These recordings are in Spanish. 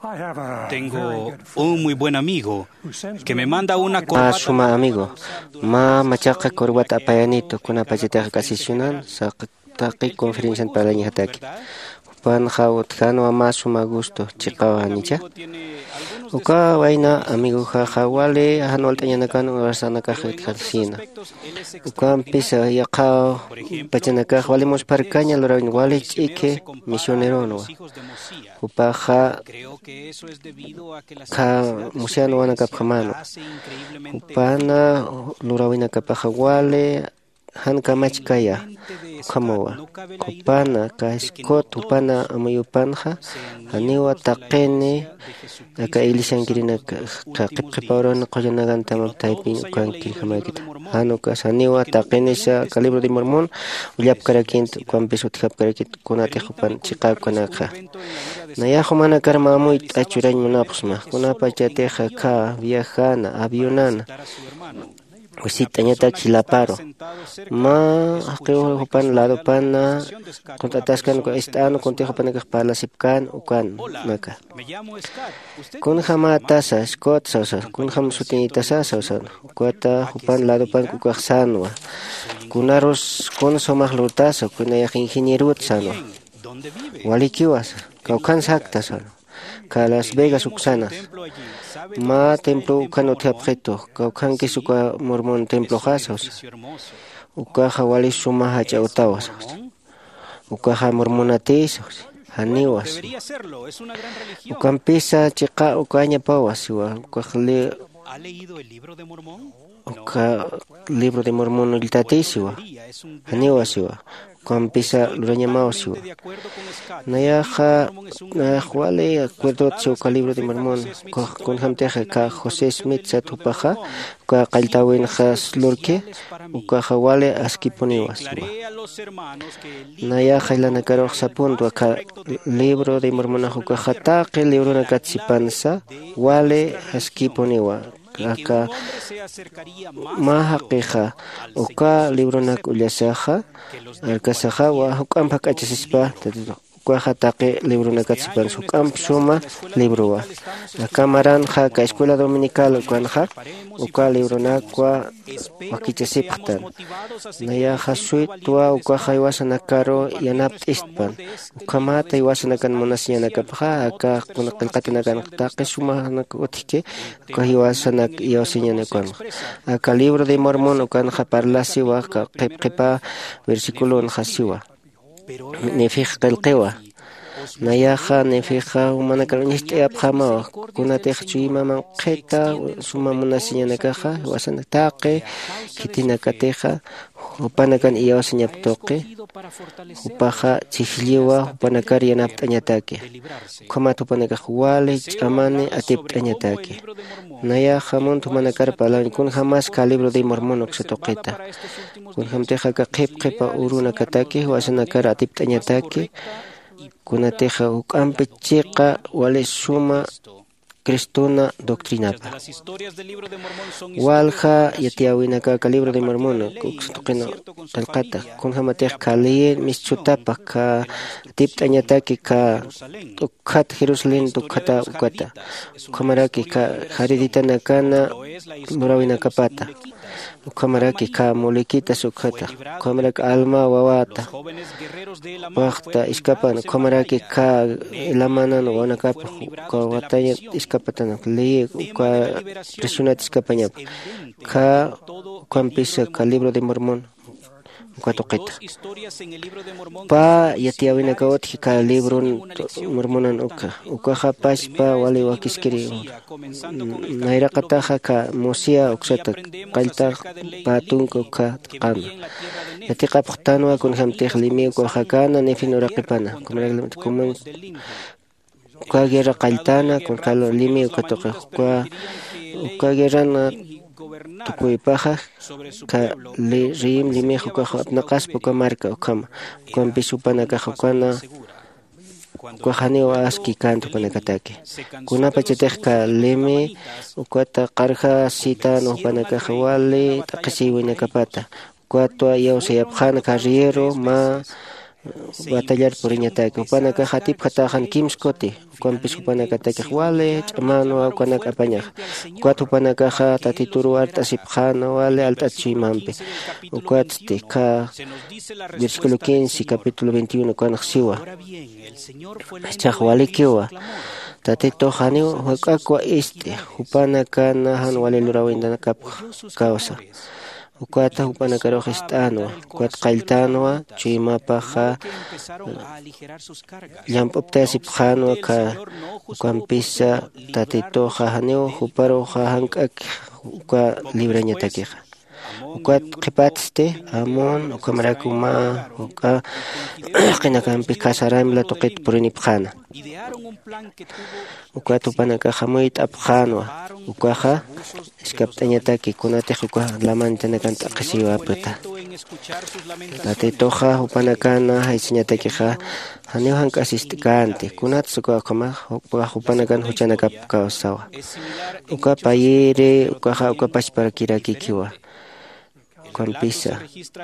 Tengo un muy buen amigo que me manda una corbata. Suma amigo, machaqa corbata apayanito kuna pachataqa kasisunan saqtaqi conferencia para la hataki. Pan hawtano suma gusto chiqawa nicha. Uka vaina amigo hawale hanol tañanakan warsanaqa hitsina. Uka pisa yaqa pachanaka walemos parcaña lorain wale chike misionero no. Upaja ka musiano wana kaphamano. Upana lorawina kapaja wale hanka machkaya kamowa kupana ka skot upana amayupanja aniwa taqene ka ilishankirina ka qipqipawrona qollanagan tamaptaypi ukankil hamakita hanuka saniwa taqene sa ka libro de mormón ullapkarakint kuanpisu tihapkarakit kunati hupan chiqakunaqa nayajo mana karma muy achurañ munapusma kunapa chateja ka viajana avionana Usitañata chilaparo ma haqiwa hupan lado pana kontataskan ko estano kontejo pana pala sipkan ukan maka kun hama tasa skot sausa kun ham sutinita sausa kuata hupan lado pan kukaksanwa kunaros kun somah lutasa kunaya ingenierut sano walikiwas kaukan sakta sano ka Las Vegas uksanas ma templo ukano teapjeto kaukan que suka mormón templo hasos ukaja wali suma hacha utawas ukaja mormonatis haniwas ukan pisa chiqa ukaña pawas ukajle ¿Ha leído el libro de Mormón? Uka libro de mormón iltatisiwa haniwasiwa ukan pisa lurañamawasiwa nayaja wale acuerdo tsuka libro de mormón con hamteja ka José Smith satupaja ka qaltawin has lurke uka wale askiponiwasiwa nayaja ilana karo sapunto ka libro de mormón uka hataqe libro na katsipansa wale askiponiwa aka maha qeja uka libro na kullasaja alkasaja wa hukampa kachasispa ukaja taqe libro na katsipan sukamp suma libro wa la camaranja ka escuela dominical ukanja uka libro na kwa wakichasiptan naya hasui tua ukaja iwasana karo yanapt istpan ukamata iwasana kan monasiana kapja aka kuna qilqatina kan taqe suma na kutike kahiwasana iwasiñana kan aka libro de mormón ukanja parlasi wa qipqipa versículo hasiwa nefij qilqiwa nayaja nefija humana karuñiste apjama kunatej chuimaman qeta suma munasiñana kaja wasana taqe kitina kateja upanakan iyawasiñaptoqe upaja chijliwa upanakar yanapt'añataki ukamata upanakaj wale ch'amane atipt'añataki nayaja muntu manakar palan kun jamás ka libro de mormón uksatoqeta kun hamteja ka qipqipa uruna kataki wasana kar atipt'añataki kunateja ukampi chiqa wale suma cristuna doctrinapa walja yatiawinaka ka libro de mormón uksutuqina qalqata kun hamatej kaliye mischutapa ka tipt'añataki ka tukhat Jerusalén tukhata ukata ukamaraki ka hariditana kana murawinakapata ukamaraki ka mulikita sukhata ukamaraki alma wawata waqta iskapan ukamaraki ka ilamanan wanakapa ka wataya iskapatan leye uka presionat iskapañap ka ukampisa ka libro de mormón ukatoqita pa yatiawinaka otji ka libro mormonan ukaja paspa wale wakiskiri nayraqataja ka musia uksata qalta patunka uka qama yatiqapaq tanwa kun hamtej limi ukaja kana nefin uraqipana kuman uka guerra qaltana kun kalo limi ukatoqa uka guerrana tukuypaja ka rim limejo kaja naqaspa uka marca ukama ukampishupana kaja ukana ukajaniwa aski kanto panakataki kunapa chatej ka limi ukata qarja sita nuhpana kaja wale taqisiwinakapata ukatwa yawsayapjana ka riero ma batallar por iñataki upanaka hatip hatajan kimskoti ukanpis upanaka takij wale ch'amano ukanaka apañaj ukat upanaka tatituru arta sipjano wale alta chimampi ukat ka versículo 15 capítulo 21 ukanaj siwa chaj wale kiwa tatito janiw huakakwa upanaka najan wale lurawindana causa ukata upanakaroq ist'anwa ukat qayltanwa chuymapaqa llamp'upta sipjanwa ka ukanpisa tatitoqa haniw huparuqa hank'aki uka librañatakiqa ukat qhipatisте amon ukamrakuma uka qinakampi kasaraymla tuqit purinipqana ukat upanakaqa muy t'apqanwa ukaqa iskapt'añataki kunatiq uka lamantanakan t'aqisiwapita tatitoqa upanakana haysiñatakiqa haniw hank'asistikante kunatas ukaqa upanakan huchanakap kawsawa uka payiri ukaqa uka pachparakirakikiwa ukanpisa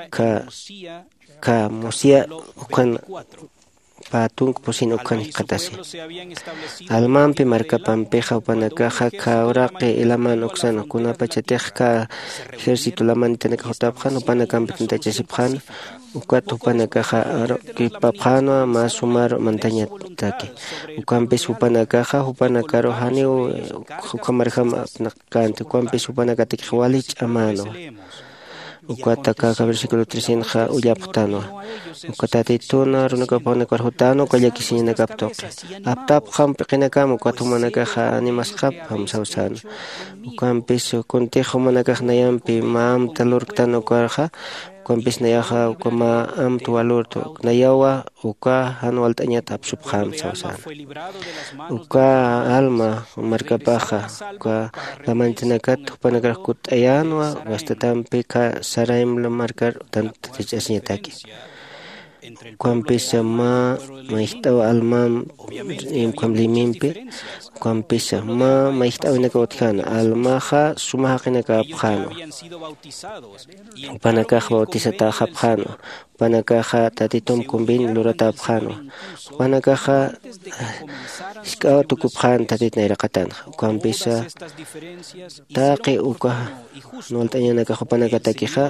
ka musia ukan patung pusin ukan qatasi almanpi markapampiqa upanakaqa kawraqi ilaman uksana kunapa chatiqqa ejército lamantanaka hutapqan upanakampi tantachasipqan ukat upanakaqa kipapqanwa masumar montañataki ukanpis upanakaqa upanakaro haniw ukamarjama kanti ukanpis upanakatikiq wali ch'amano ukataka versículo 300 uyapqtanwa ukatatituna runakapaqna hutano kallakisiñanakaptuqi aptapqanpi qinakama ukatumanakaqa animasqap hamsawsana ukanpis kuntiq humanakaq nayanpi maamta lurktana ukarqa ukanpis nayaqa ukama amtu walurtu nayawa uka hanualtañata apsupqa hamsawsana uka alma markapaqa uka lamantinakata upanakaq kut'ayanwa wastatampi ka saraymla markar tantachasñataki ukanpis mayqt'awa alman liminpi ukanpis mayqt'awinaka utjana almaqa sumaqa qinaka apqanwa upanakaq bautizataqa hapqanwa upanakaqa tatitum kumbin lurata apqanwa upanakaqa isk'awa tukupqan tatit nayraqatanqa ukanpis taqi uka nualt'añanakaq upanakatakiqa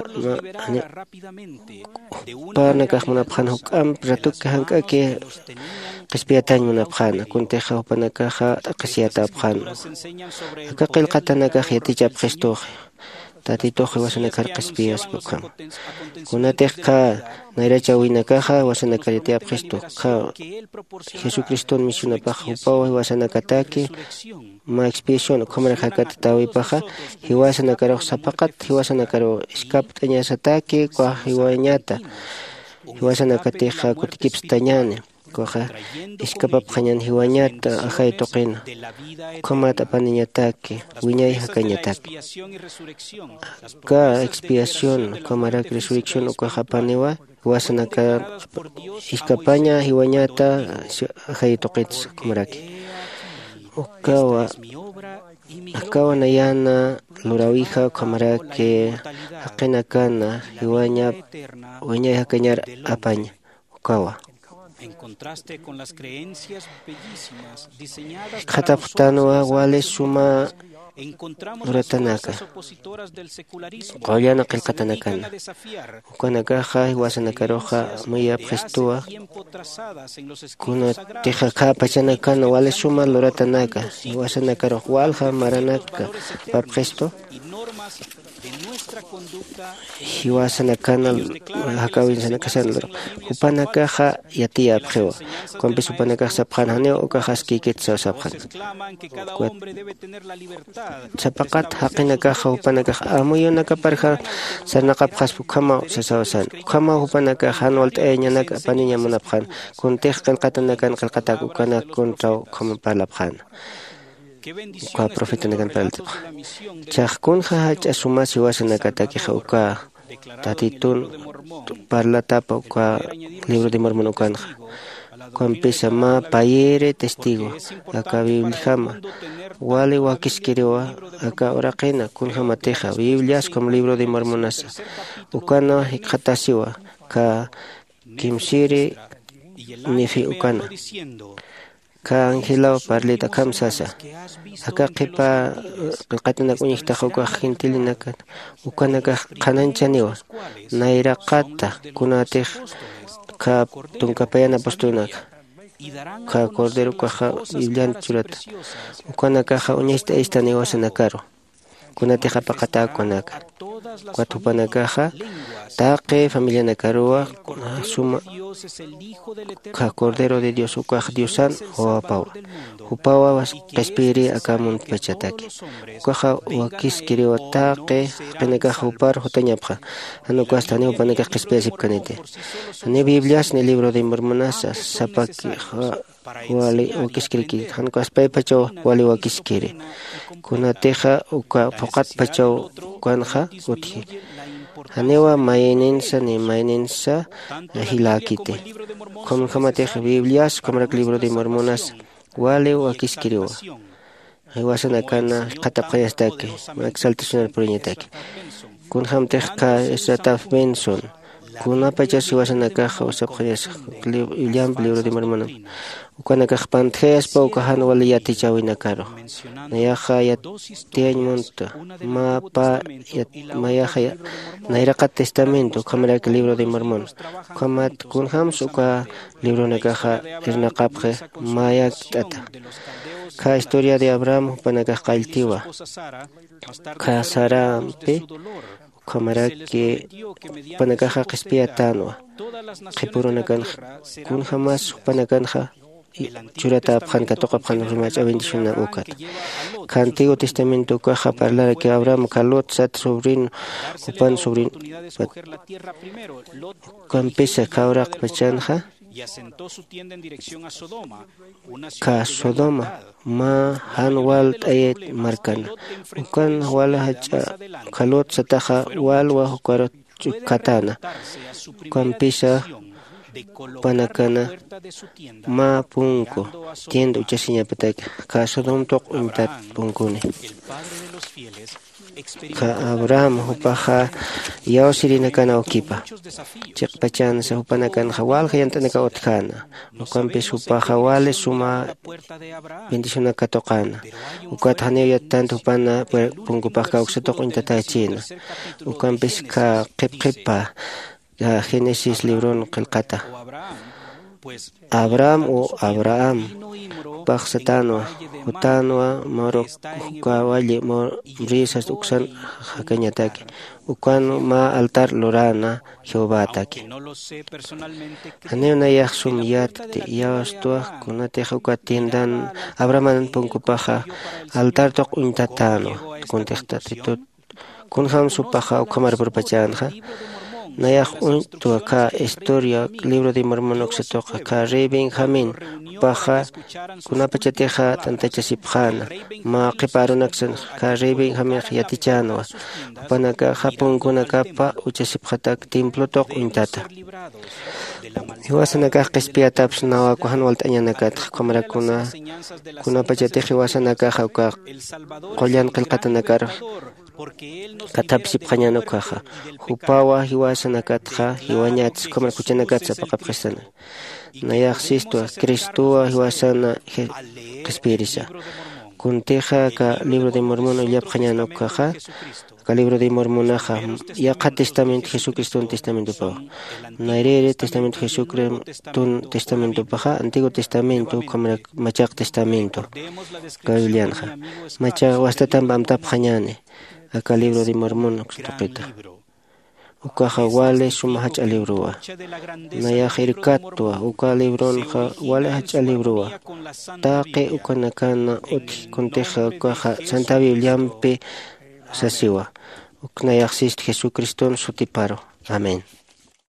upanakaq munapqan huk'ampi ratuka hank'aki qispiyatañ munapqana kuntiqa upanakaqa t'aqisiyata apqanwa aka qillqatanakaq yatichapqistuqi tatituqi wasanakar qispiyaspukan kunatiqqa nayrachawinakaqa wasanakar yatiyapqistuqa Jesucristo misionapaq upaway wasanakataki expiación ukamara hakata tawipaqa hiwasanakaruq sapaqat hiwasanakaruq iskapt'añasataki kwa hiwañata hiwasanakatiqa kutikipis tañani kuqa iskapapqañan hiwañata ajay tuqina ukamata apaniñataki wiñay hakañataki ka expiación ukamara resurrección ukaqa apaniwa hiwasanaka iskapaña hiwañata ajay tuqitas kumaraki akawa nayana lurawija ukamaraki haqinakana hiwaña wiñay hakañar apaña ukawa qhatapqtanwa wale suma luratanaka qollana qillqatanakana ukanakaqa hiwasanakaruqa muyapqistuwa kunatiqa pachanakana wale suma luratanaka hiwasanakaruq walqa maranaka papqistu hiwasanakana hakawinsanakasana upanakaqa yatiyapqiwa kuanpis upanakaqa sapqan haniwa ukaqa askikita sawsapqan sapaqat haqinakaqa upanakaqa amuyunakaparqa sarnaqapqas ukama sasawsan ukama upanakaqa hanualt'añanaka apaniña munapqan kuntiq qillqatanakan qillqataqa ukana kuntraw ukama parlapqan uka profeta nakan paltiq chaqkunqa hach'asumasi wasanakatakiqa uka tatitun parlatapa uka libro de Mormón ukanqa kuanpisa payere testigo aka biblijama wale wakiskiriwa aka oraqina kunqa matiqa biblias como libro de Mormonasa ukana hiqhatasiwa ka kimsiri nifi ukana. Ka angela parlita kamsasa. Aka qipa qilqatanak uñiqtaqa uka gentilinakat ukanaka qananchaniwa. Nairaqata kunatiq ka tunkapayana postunaka. Ka cordero kaja Biblian churata. Ukana kaja uñista esta negocia nakaro. Kunatiqa paqata kunaka. Cuatupana caja, taque, familia Nacarua, suma, ca Cordero de Dios, ucaj Diosan, o apawa. Upawa was respiri acamun pachataki. Ucaja wakis kirio taque, penecaja upar, jotañapja. Anucuasta neo paneca especie canete. Ne Biblias, ne libro de Mormonasa, sapaki, wali wakiskriki, hancuaspe pacho, wali wakiskiri. Kunateja, uca pocat pacho, kuanja, uti. Hanewa mayenensa ni mayenensa hilakite. Como jamateja Biblias, como el libro de Mormonas, wale wakiskiriwa. Iwasanakana, katapayastake, exaltación al puñetake. Kun hamteja esataf benson. Kuna pachas iwasanakaja, usapjayas, libro de Mormonas. Ukana kahpantheas pa ukahan wali yati chawinakaro. Nayaha yat tiañmonta. Ma pa yat mayaha nairakat testamento kamera que libro de Mormón. Kamat kunhams uka libro nakaha irnaqapje mayak tata. Ka historia de Abraham panakah qaltiwa. Ka sarampe kamera que panakaha qispia tanwa. Qipurunakan kunhamas panakanja churata apjan katoqa apjan rumach abendiciona ukat. Ka Antiguo Testamento caja parlara que Abraham Lot sat sobrino upan sobrino campesa kauraq pachanja ka Sodoma ma hanwal ayet markana ukan wala hacha Lot sataja walwa hukarot katana campesa panakana ma punko tiendo uchasiña patak ka Sodom tok umtat punkune ka Abraham hupaja yausirina kana okipa chiqpachan sa hupanakan hawal hayantana ka otkana ukampis hupaja wale suma bendiciona katokana ukat haneo yatan hupana punkupaj ka uksatok untatachina ukampis ka qipqipa Génesis libron qilqata Abraham o Abraham Paxatanwa Utanwa Morok Kawalle Morisas Uksan Hakañataki Ukan ma altar lorana Jehová taki Aneuna Yaxum Yatte Yastua Kunate Huka tiendan Abraham Punkupaja altar tok untatano Contextatitut Kunham Supaja Ukamar Purpachanja Nayah tuaka historia libro de Mormón oxetoqa ka rey Benjamín paja kunapachateja tantachasipjana ma qiparunaksan ka rey Benjamín yatichanwa panaka japun kunakapa uchasipjatak templo toq untata hiwasanaka qispiataps nawaku hanwaltañanakat qamarakuna kunapachateja hiwasanaka hawka qollan qilqatanakar katapsip kanyano kaha hupawa hiwasanakatja hiwañats kamar kuchanakatsa paqapqisana nayaxsisto Cristoa hiwasana qespirisa kunteja ka libro de Mormón llapqañano kaha ka libro de Mormonaja yaqa testamento Jesucristo testamento pa nairere testamento Jesucristo testamento paja Antiguo Testamento kamar machaq testamento ka Biblianja macha wastatan bamtapqañane Acá libro de Mormón toqueta. Ukaja wale sumahach alibrua. Naya hirkatua uka libron ha wale hach alibrua. Taque ukanakana uti conteja ukaja Santa Bibliampe sasiwa. Uknayaxist Jesucristo sutiparo. Amén.